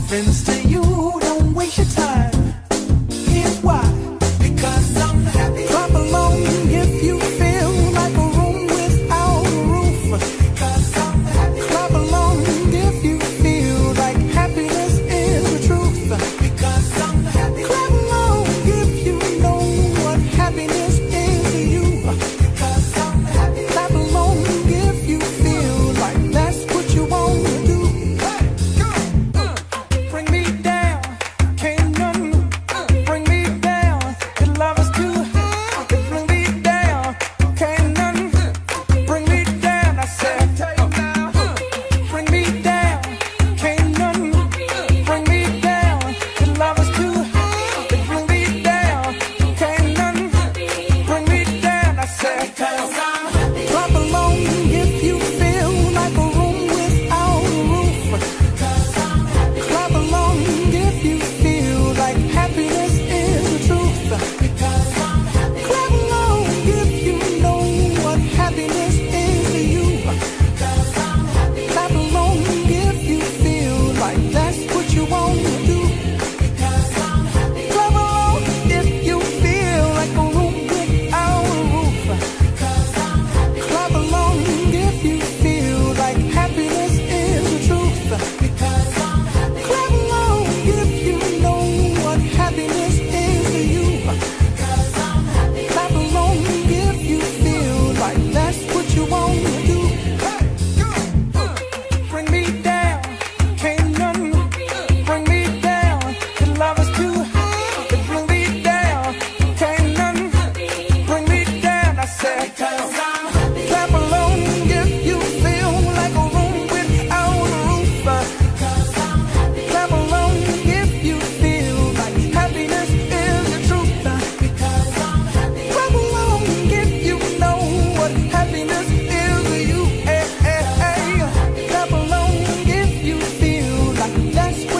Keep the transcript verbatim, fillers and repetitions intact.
happens to you, don't waste your time. Here's why. Because I'm happy. Clap along if you feel like a room without a roof. Because I'm happy. Clap along if you feel like happiness is the truth. Because I'm happy. Clap along if you know what happiness is to you. Because I'm happy. Clap along if you feel like that's what you want to do. Hey, go. Uh, bring me down, can't none bring me down. Your love is too high. Bring me down, can't none bring me down. I said, bring me down, can't none bring me down. Your love is too high. Bring me down, can't none bring me down. I said, clap along if you feel like a room without a roof. Clap along if you feel like happiness is the truth. Clap along if you know what happiness is to you. Clap along if you feel like that's what you want to do. Clap along if you feel like a room without a roof. Clap along if you feel like happiness is the truth. Clap along if you know what happiness is to you. Clap along if you feel like that's what you want to do. Hey, go. Uh, bring me down, can't none bring me down. Your love is too high. Bring me down, can't none bring me down. I said, clap along if you feel like a room without a roof. Clap along if you feel like happiness is the truth. Clap along if you know what happiness is to you. Hey, hey, hey. Clap along if you feel like that's what